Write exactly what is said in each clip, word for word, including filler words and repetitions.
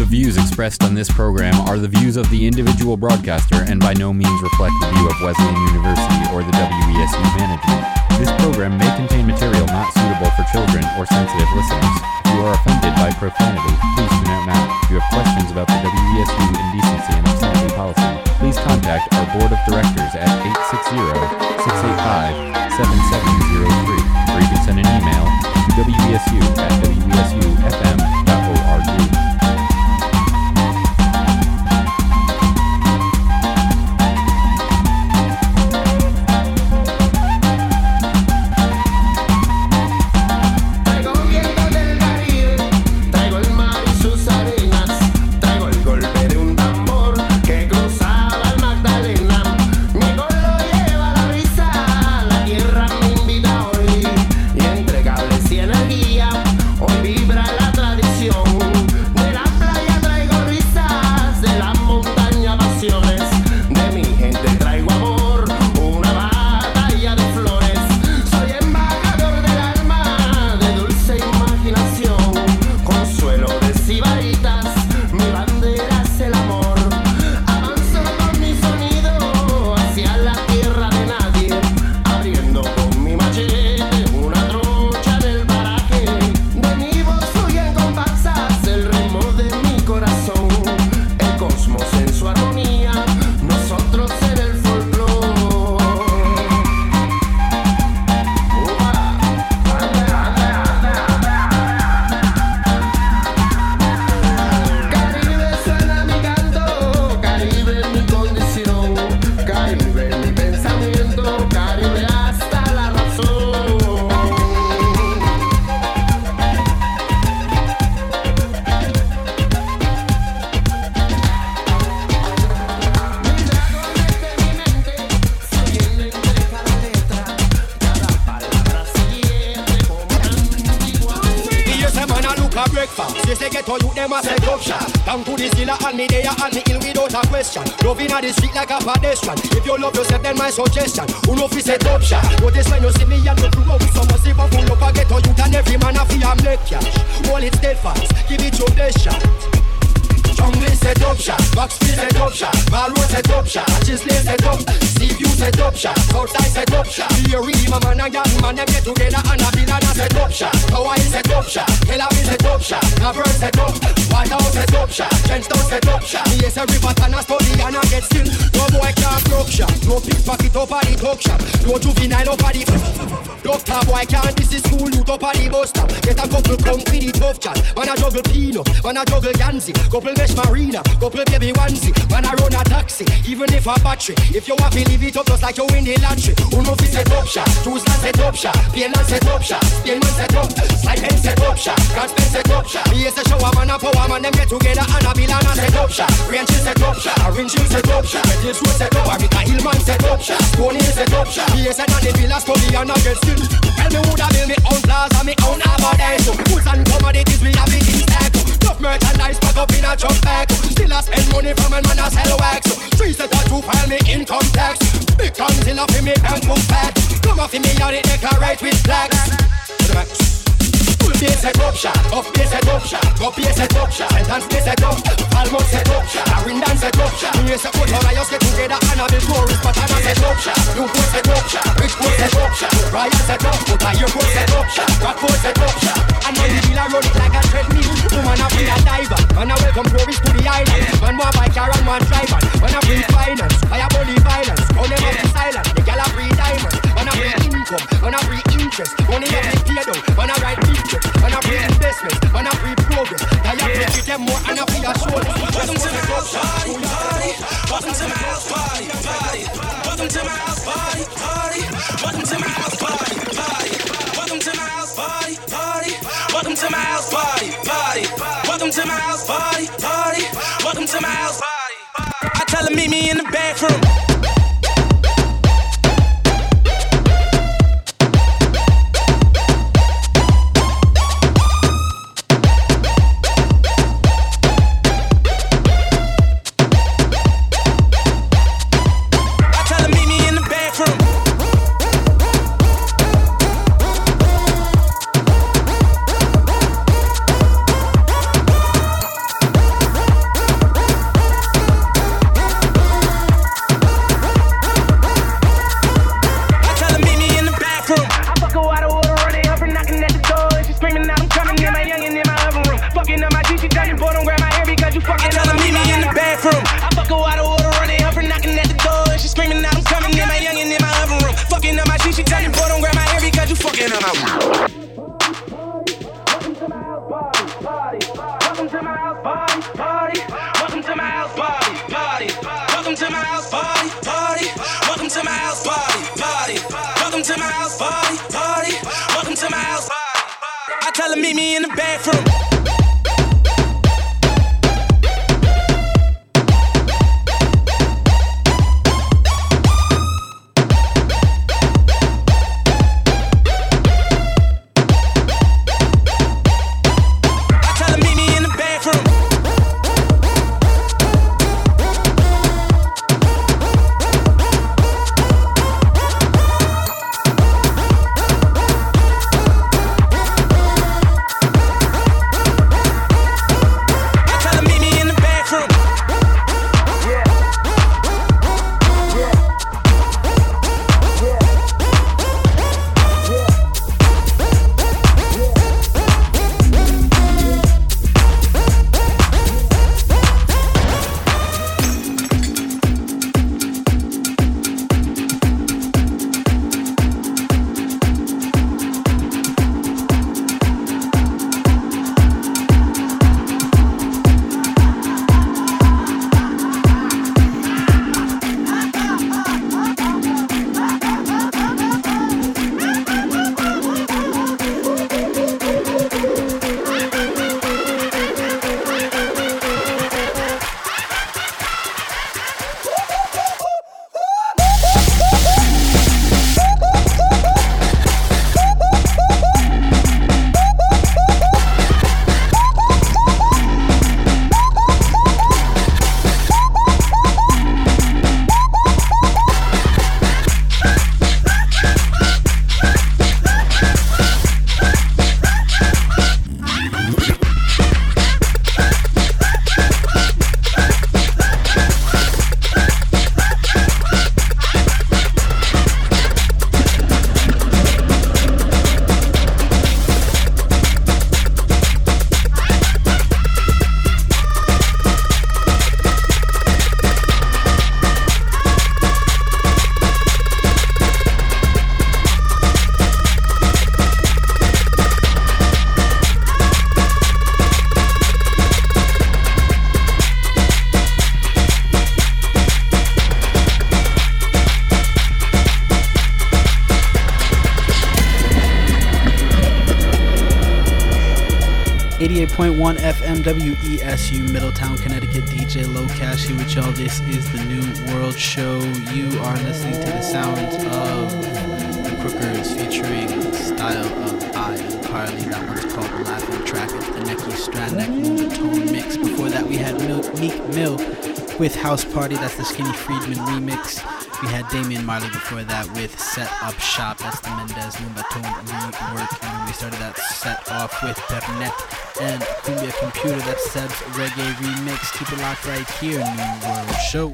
views expressed on this program are the views of the individual broadcaster and by no means reflect the view of Wesleyan University or the W E S U management. This program may contain material not suitable for children or sensitive listeners. If you are offended by profanity, please tune out now. If you have questions about the W E S U indecency and obscenity policy, please contact our board of directors at eight six zero, six eight five, seven seven zero three, or you can send an email to W E S U at W E S U F M dot org. Suggestion, who know fi set up shop. Notice when you see me and the crew out with some massive and full up a ghetto youth and every man a fi a make cash. Hold it steadfast, give it your best shot. Jungle set up shop, Boxfield set up shop, Malroad set up shop, Chisley set up, Seaview set up shop, Southside set up shop. Here we my man and young man them get together and a Billana set up shop, Hawaii set up shop, Kelly set up shop, Navern set up, Whitehouse set up shop, Trenchtown set up shop. Yes, every pattern a study and a get still. No boy can't broke shop, no pickpocket up at the talk shop, no juvenile up at the doctor boy can't this is school youth up at the bus stop. Get a couple come with the tough chat, man a juggle peanut, man a juggle Yanzi, couple mesh marina, couple baby onesie, man a run a taxi, even if a battery. If you want to leave it up just like you win the lottery. Who know fi set up shop, choose land set up shop, Pain land set up shop, Spain man set up, Slide pen set up shop, God's pen set up shop. Yes a shower man a power man them get together and a Billana set up shop, Range set up shop, Orange Hill set up shop, Red Hills Road set up, America Hillman set up shop, Stony Hill set up shop. Yes and the villa study and a get still. Tell me who da build me own plaza, me own abundance. Goods and commodities we have it in stack. Tough merchandise pack up in a truck back. Still a spend money from a man a sell wax. Three set of two file me income tax. Big concealer for me bank book fat. Come off in me and it declarate with flags. Full day set up shop, up day set up shop, up day set up shop, sentence day set up, Almond set up shop, Arindam set up shop. Me say put all of us get together and a big tourist pattern set up shop. Newport set up shop, Bridgeport set up shop, Ryan set up, put a Airport set up shop, Rockport set up shop. And when the dealer run it like a treadmill, woman a be a diver, man a welcome tourists to the island. Man want buy car and man drive on, man a bring finance, fire body violence, go never be silent. The gal a free diamond, man a free income, man a free interest, money a free paid out, man a ride big trips, man a free investment, man a free progress. Now you have to them more and a free assurance. Welcome to my house party, party. Welcome to my house party, party. Welcome to my house party, party. Welcome to my house party, party. Welcome to my house party, party. Welcome to my house party, party. Welcome to my house party, party. Welcome to my house party. I tell her meet me in the bathroom. you fucking. I tell her meet me in the bathroom. I fuck her out of order, running up and knocking at the door. And she screaming out, I'm coming in my youngin' in my oven room. Fucking up my shit, she tell me, boy, don't grab my hair because you fucking up my room. Welcome to my house party, party. Welcome to my house party, party. Welcome to my house party, party. Welcome to my house party, party. Welcome to my house party, party. Welcome to my house party, party. Welcome to my house party. I tell her meet me in the bathroom. eighty-eight point one F M W E S U, Middletown, Connecticut. D J Low Cash here with y'all. This is the New World Show. You are listening to the sounds of the Crookers featuring Style of I and Carly. That one's called The Laughing Track. It's the Necky Stranek Moonbatone mix. Before that, we had Mil- Meek Mill with House Party. That's the Skinny Friedman remix. We had Damian Marley before that with Set Up Shop. That's the Mendez Moonbatone rework. And then we started that set off with Pepnet and Cumbia Computer. That's Seb's Reggae remix. Keep it locked right here. New World Show.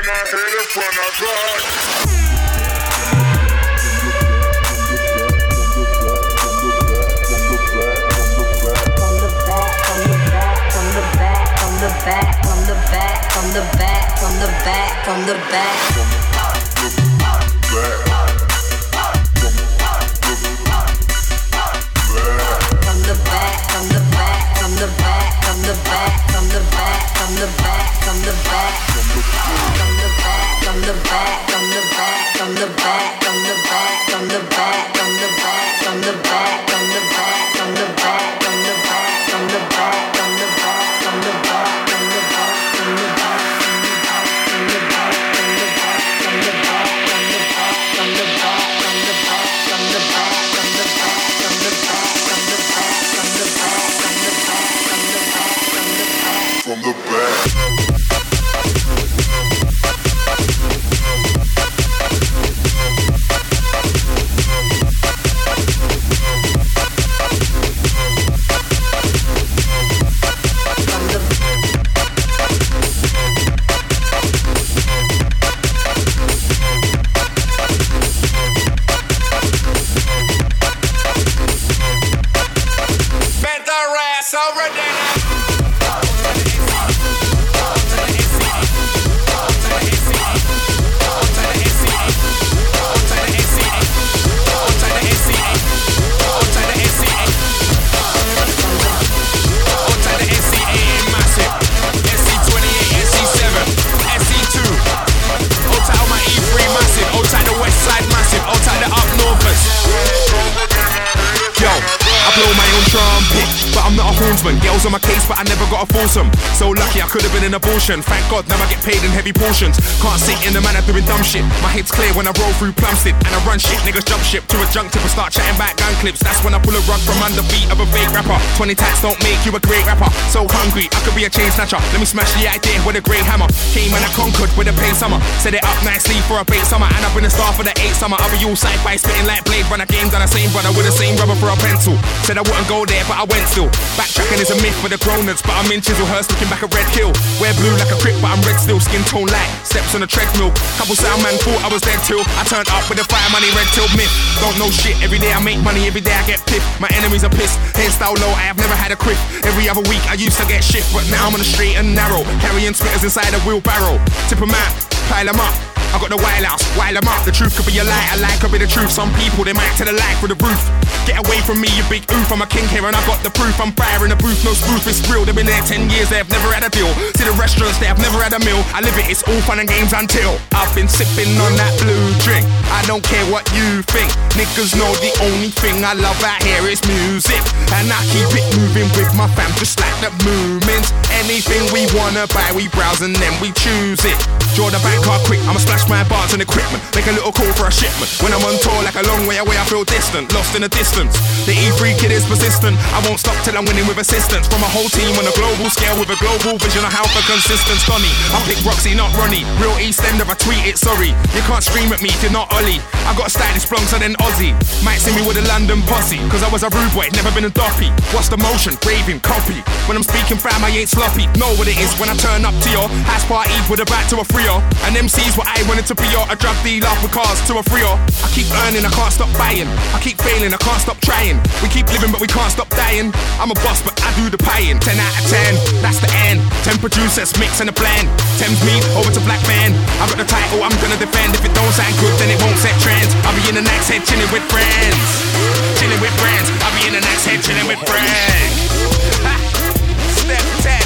Girls on my case, but I never got a foursome. So lucky I could have been an abortion. Thank God now I get paid in heavy portions. Can't sit in the manner doing dumb shit. My head's clear when I roll through Plumstead. And I run shit, niggas jump ship to a junk tip and start chatting back gun clips. That's when I pull a rug from under feet of a fake rapper. Twenty tats don't make you a great rapper. So hungry, I could be a chain snatcher. Let me smash the idea with a great hammer. Came and I conquered with a pain summer. Set it up nicely for a bait summer. And I've been a star for the eight summer. I'll be all sci-fi spitting like Blade Runner. Game done the same brother with the same rubber for a pencil. Said I wouldn't go there, but I went still. Backtracking is a myth for the grown-ups, but I'm in Chislehurst looking back at Red Hill. Wear blue like a crip, but I'm red still. Skin tone light, steps on a treadmill. Couple sound man thought I was dead till I turned up with a fire money red till myth. Don't know shit, every day I make money, every day I get piff. My enemies are pissed, hairstyle low, I have never had a crib. Every other week I used to get shift, but now I'm on the straight and narrow. Carrying spitters inside a wheelbarrow. Tip 'em out, pile 'em up. I got the wild house, wild 'em up. The truth could be a lie, a lie could be the truth. Some people, they might tell a lie through the roof. Get away from me, you big oof. I'm a king here and I got the proof. I'm fire in the booth, no spoof, it's real. They've been there ten years, they've never had a deal. To the restaurants, they have never had a meal. I live it, it's all fun and games until I've been sipping on that blue drink. I don't care what you think. Niggas know the only thing I love out here is music. And I keep it moving with my fam, just like the movements. Anything we wanna buy, we browse and then we choose it. Draw the bank card quick, I'ma splash my bars and equipment. Make a little call for a shipment. When I'm on tour like a long way away, I feel distant, lost in the distance. The E three kid is persistent. I won't stop till I'm winning with assistance from a whole team on a global scale with a global vision of how for consistence. Donny, I pick Roxy, not Ronnie. Real East End if I tweet it, sorry. You can't scream at me if you're not Ollie. I got a stylish blonde then Aussie. Might see me with a London posse, cause I was a rude boy, never been a doppy. What's the motion? Raving, copy. When I'm speaking fam, I ain't sloppy. Know what it is when I turn up to your house party with a back to a freer. And M C's what I wanted to be, or a drug dealer with cars to a freer. I keep earning, I can't stop buying. I keep failing, I can't stop trying. We keep living, but we can't stop dying. I'm a boss, but I do the pieing. ten out of ten, that's the end. ten producers, mix and a blend. Thames me over to Black Man. I got the title, I'm gonna defend. If it don't sound good, then it won't set trends. I'll be in the next head chilling with friends. Chilling with friends. I'll be in the next head chilling with friends. Ha! Step ten.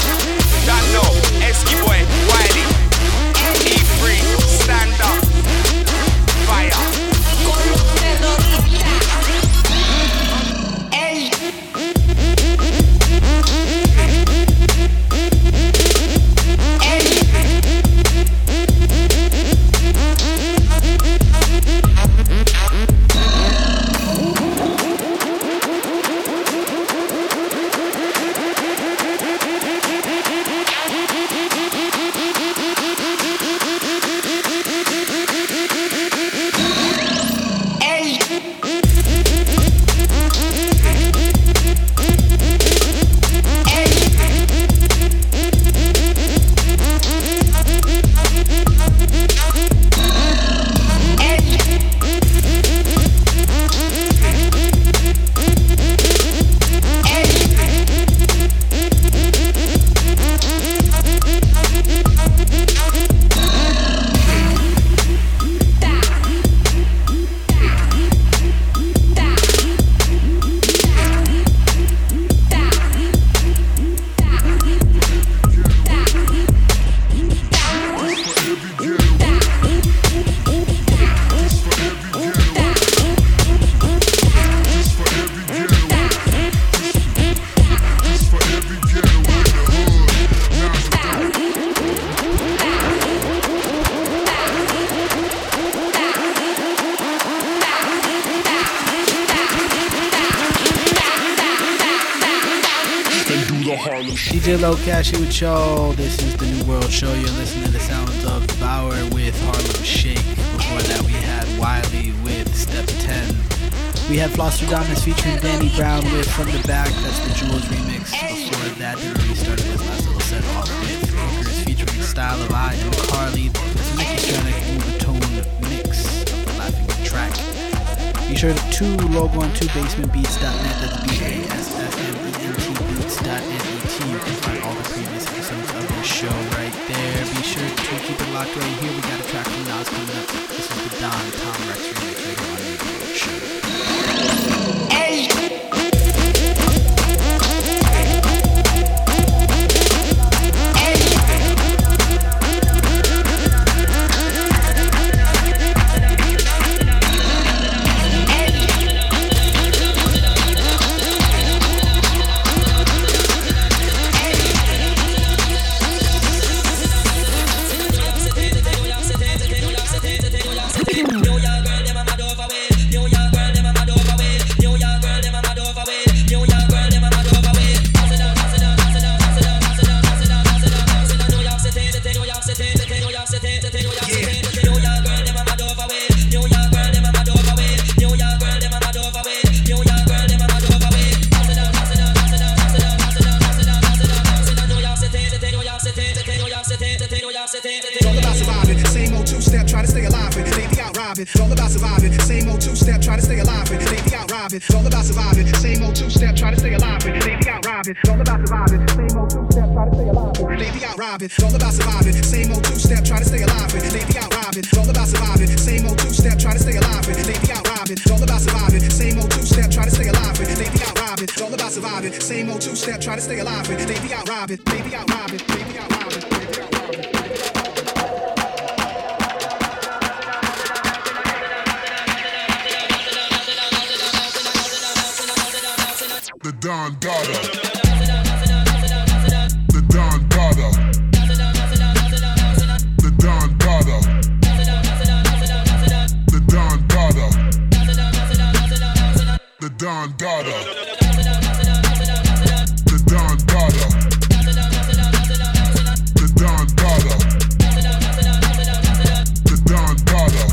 Done know. Esky boy, Wiley. E three, stand up. Fire. J Low Cash here with y'all. This is the New World Show. You're listening to the sounds of Bauer with Harlem Shake. Before that, we had Wiley with Step ten. We had Flosstradamus featuring Danny Brown with From the Back. That's the Jules remix. Before that, they already started this last little set off with Crookers featuring Style of I and Carly. That's a Nicky Stranick overtone mix of the Laughing track. Be sure to log on to basement beats dot net. That's B A S F M E N T beats dot net. You can find all the previous episodes of this show right there. Be sure to keep it locked right here. We got a track from Nas coming up. This is the Don Tom Rex remix right here on the New World Show. Hey! It's all about surviving. Same old two-step, try to stay alive and they be out robbing. It's all about surviving. Same old two-step, try to stay alive and they be out robbing. It's all about surviving. Same old two-step, try to stay alive and they be out robbing. It's all about surviving. Same old two-step, try to stay alive and they be out robbing. It's all about surviving. Same old two-step, try to stay alive and they be out robbing. It's all about surviving. Same old two-step, try to stay alive and they be out robbing. It's all about surviving. Same old two-step, try to stay alive and they be out robbing. They be out robbing. They be out robbing. They be out robbing. The Don Dada. The Don Dada. The Don Dada. The Don Dada. The Don Dada. The Don Dada. The Don Dada. The Don Dada.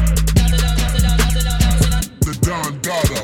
The Don Dada.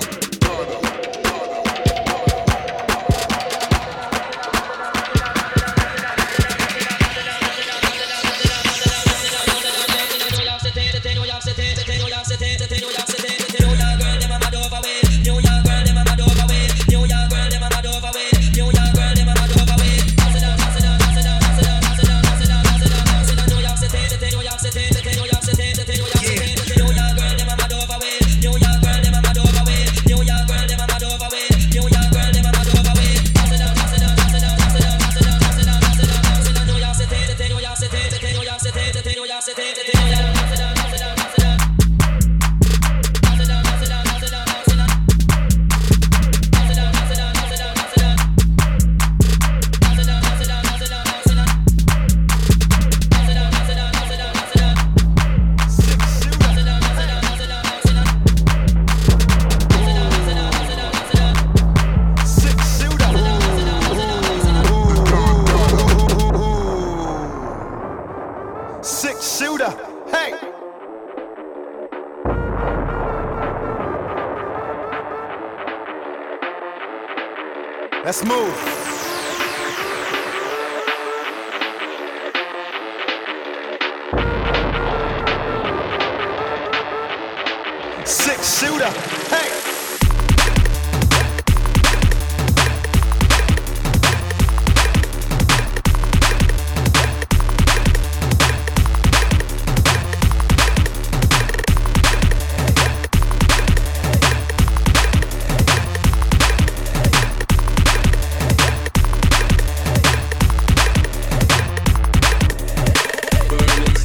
Let's move. Six shooter, hey.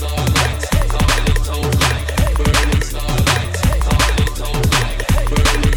Burning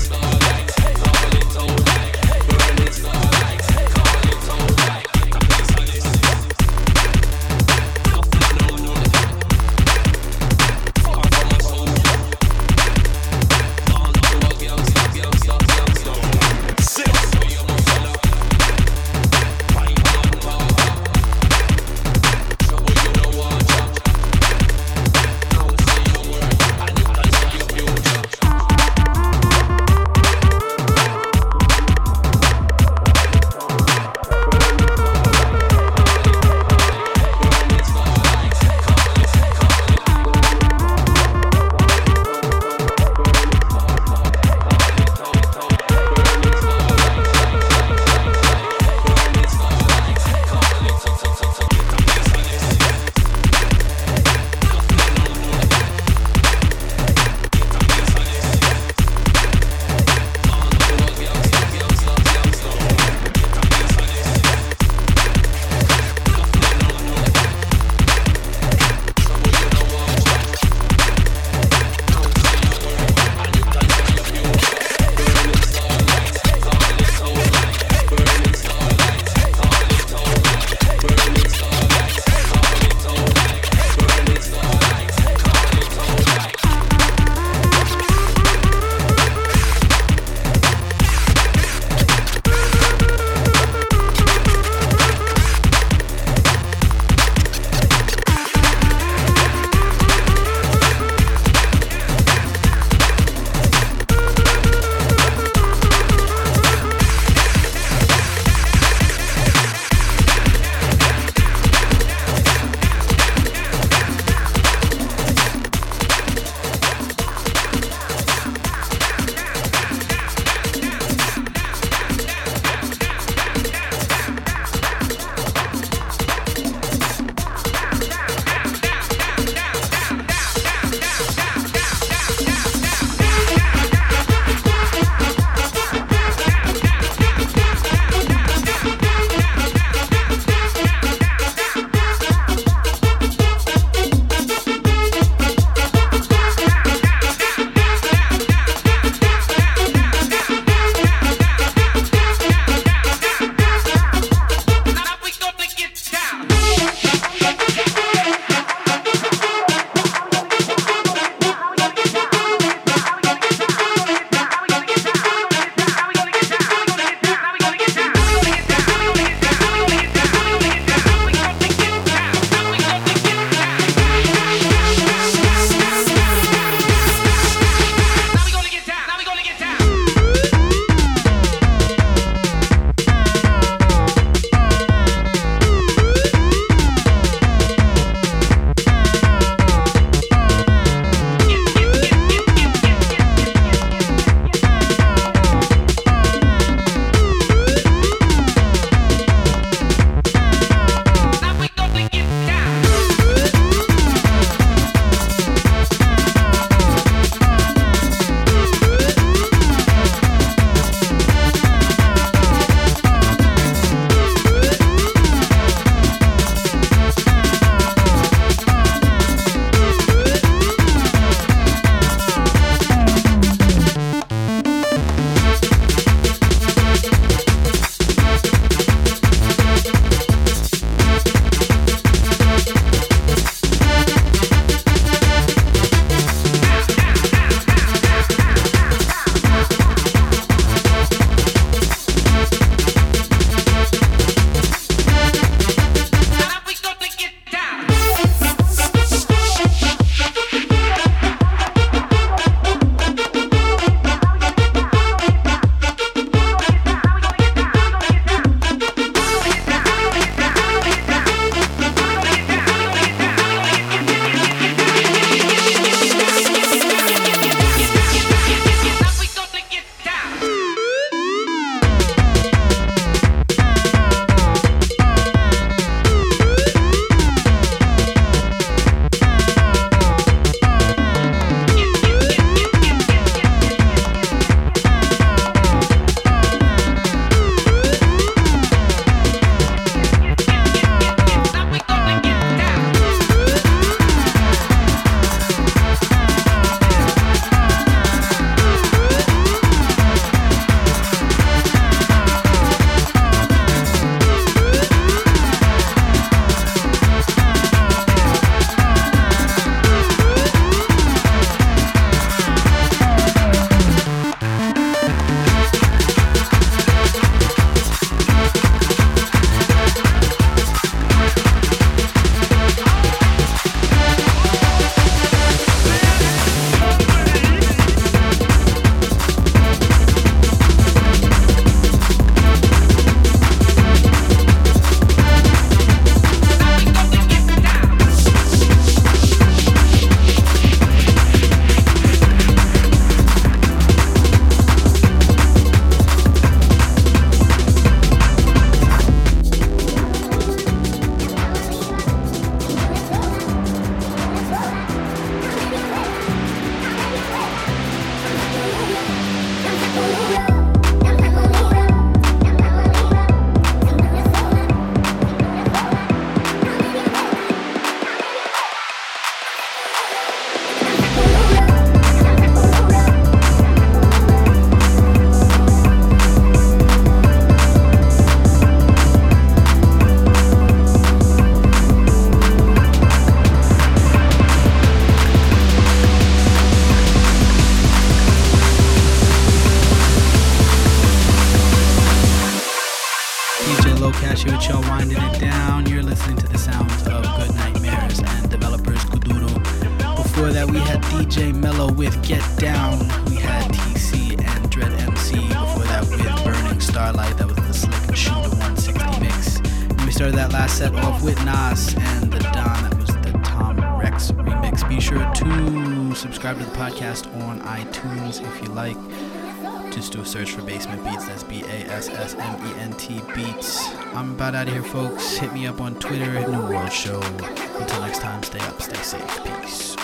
J Mello with Get Down. We had T C and Dread M C before that with Burning Starlight. That was the Slick and Shooter one sixty mix. And we started that last set off with Nas and the Don. That was the Tom Rex remix. Be sure to subscribe to the podcast on iTunes if you like. Just do a search for Basement Beats. That's B A S S M E N T Beats. I'm about out of here, folks. Hit me up on Twitter at New World Show. Until next time, stay up, stay safe. Peace.